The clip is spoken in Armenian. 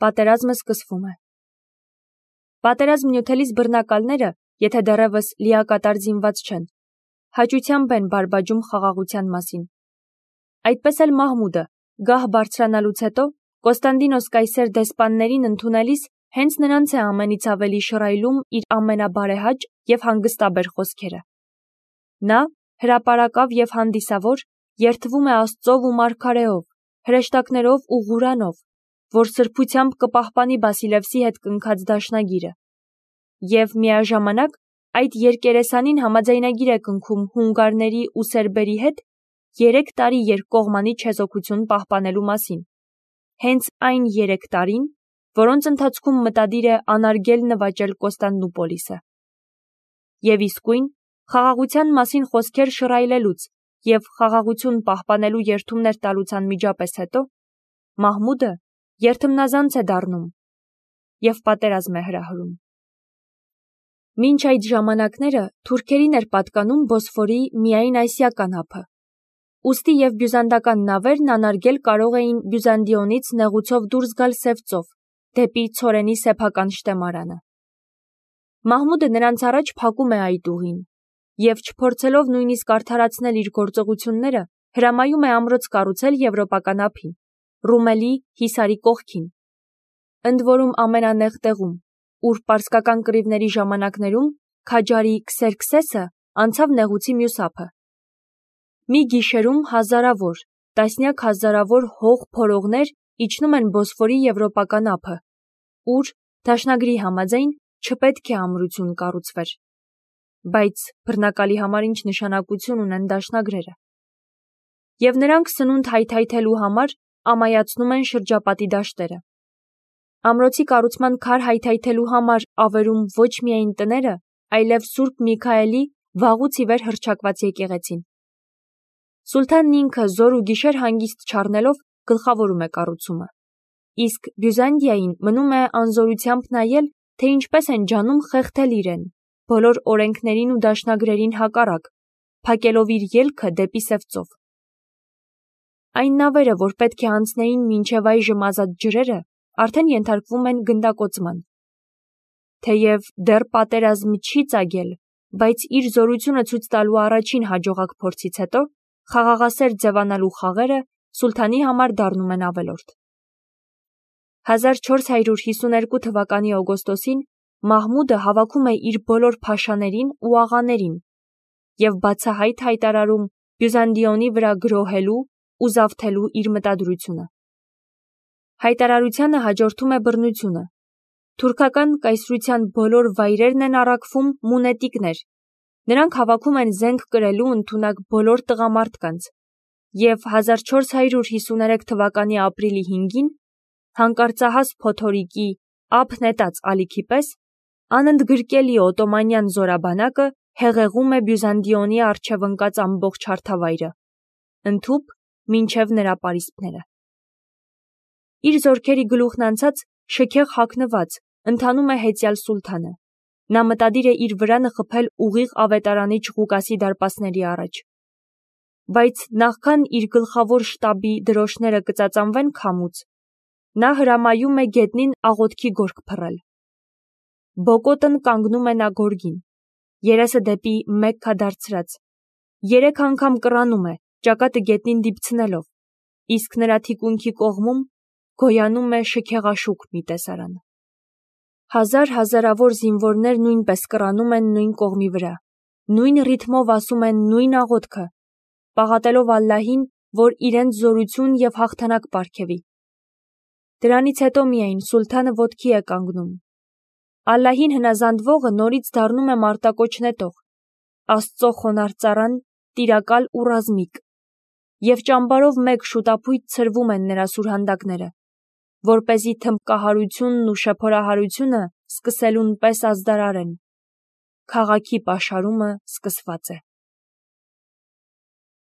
Պատերազմը սկսվում է։ Պատերազմ նյութելիս բռնակալները, եթե դեռևս լիակատար զինված չեն, հաճությամբ են բարբաջում խաղաղության մասին։ Այդպես էլ Մահմուդը, գահ բարձրանալուց հետո, Կոստանդինոս կայսեր դեսպաններին ընդունելիս հենց նրանց է ամենից ավելի շռայլում իր ամենաբարեհաճ և հանգստաբեր խոսքերը։ Նա, հրապարակավ և հանդիսավոր, երդվում է Աստծով ու մարգարեով, հրեշտակներով ու Ղուրանով, որ սրբությամբ կպահպանի Բասիլևսի հետ կնքած դաշնագիրը, և միաժամանակ այդ երկերեսանին համաձայնագիր է կնքում հունգարների ու սերբերի հետ 3 տարի երկկողմանի չեզոքություն պահպանելու մասին, հենց այն 3 տարին, որոնց ընթացքում մտադիր է անարգել նվաճել Կոստանդնուպոլիսը։ Եվ իսկույն, խաղաղության մասին խոսքեր շռայլելուց և խաղաղություն պահպանելու երդումներ տալուց անմիջապես հետո, Մահմուդը երդմնազանց է դառնում և պատերազմ է հրահրում։ Մինչ այդ ժամանակները թուրքերին էր պատկանում Բոսֆորի միայն Ասիական ափը, ուստի և բյուզանդական նավերն անարգել կարող էին Բյուզանդիոնից նեղուցով դուրս գալ Սև ծով, դեպի Ցորենի սեփական շտեմարանը։ Մահմուդը նրանց առաջ փակում է այդ ուղին և չփորձելով նույնիսկ արդարացնել իր գործողությունները, հրամայում է ամրոց կառուցել եվրոպական ափին, Ռումելի Հիսարի կողքին, ընդ որում ամենանեղ տեղում, ուր պարսկական կռիվների ժամանակներում քաջարի Քսերքսեսը անցավ նեղուցի մյուս ափը։ Մի գիշերում հազարավոր, տասնյակ հազարավոր հող փորողներ իջնում են Բոսֆորի եվրոպական ափը, ուր, դաշնագրի համաձայն, չպետք է ամրություն կառուցվեր։ Բայց բռնակալի համար ինչ նշանակություն ունեն դաշնագրերը։ Եվ նրանք սնունդ հայթայթելու համար ամայացնում են շրջապատի դաշտերը։ Ամրոցի կառուցման քար հայթայթելու համար ավերում ոչ միայն տները, այլև Սուրբ Միքայելի վաղուց ի վեր հռչակված եկեղեցին։ Սուլթանն ինքը զոր ու գիշեր հանգիստ չառնելով գլխավորում է կառուցումը, իսկ Բյուզանդիային մնում է անզորությամբ նայել, թե ինչպես են ջանում խեղդել իրեն, բոլոր օրենքներին ու դաշնագրերին հակառակ, փակելով իր ելքը դեպի Սև ծով։ Այն նավերը, որ պետք է անցնեին մինչև այժմ ազատ ջրերը, արդեն ենթարկվում են գնդակոծման։ Թեև դեռ պատերազմ չի ծագել, բայց իր զորությունը ցույց տալու առաջին հաջողակ փորձից հետո խաղաղասեր ձևանալու խաղերը սուլթանի համար դառնում են ավելորդ։ 1452 թվականի օգոստոսին Մահմուդը հավաքում է իր բոլոր փաշաներին ու աղաներին և բացահայտ հայտարարում Բյուզանդիոնի վրա գրոհելու ու զավթելու իր մտադրությունը։ Հայտարարությանը հաջորդում է բռնությունը։ Թուրքական կայսրության բոլոր վայրերն են առաքվում մունետիկներ, նրանք հավաքում են զենք կրելու ընդունակ բոլոր տղամարդկանց և 1453 թվականի ապրիլի 5-ին հանկարծահաս փոթորիկի ափ նետած ալիքի պես անընդգրկելի օտոմանյան զորաբանակը հեղեղում է Բյուզանդիոնի առջև ընկած ամբողջ հարթավայրը, ընդհուպ մինչև նրա պարիսպները։ Իր զորքերի գլուխն անցած շքեղ հագնված ընթանում է հեծյալ սուլթանը։ Նա մտադիր է իր վրանը խփել ուղիղ ավետարանիչ Ղուկասի դարպասների առաջ։ Բայց նախքան իր գլխավոր շտաբի դրոշները կծածանվեն քամուց, նա հրամայում է գետնին աղոթքի գորգ փռել։ Բոկոտն կանգնում է նա գորգին, երեսը դեպի Մեքքա դարձրած, 3 անգամ կռանում է, ճակատը գետնին դիպցնելով, իսկ նրա թիկունքի կողմում գոյանում է շքեղաշուք մի տեսարան։ Հազարավոր զինվորներ նույնպես կռանում են նույն կողմի վրա, նույն ռիթմով ասում են նույն աղոթքը, պաղատելով Ալլահին, որ իրենց զորություն և հաղթանակ պարգևի։ Դրանից հետո միայն սուլթանը ոտքի է կանգնում։ Ալլահին հնազանդվողը նորից դառնում է մարտակոչ նետող, Աստծո խոնարհ ծառան, տիրակալ ու ռազմիկ, և ճամբարով մեկ շուտափույթ ցրվում են նրա սուրհանդակները, որպեսզի թմբկահարությունն ու շեփորահարությունը սկսելուն պես ազդարարեն։ Քաղաքի պաշարումը սկսված է։